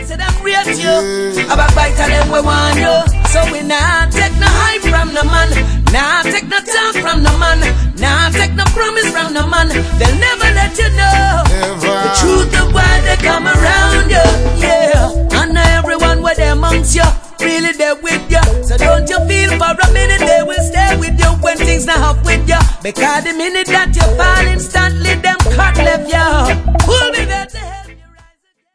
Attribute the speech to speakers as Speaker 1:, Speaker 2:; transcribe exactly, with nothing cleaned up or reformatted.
Speaker 1: Say them rate you. A backbiter them we want you. So we nah take no hype from no man. Nah take no talk from no man. Nah take no promise from no man. They'll never let you know never. The truth of why they come around you. Yeah, and now everyone with them amongst you, really there with you. So don't you feel for a minute they will stay with you when things not up with you. Because the minute that you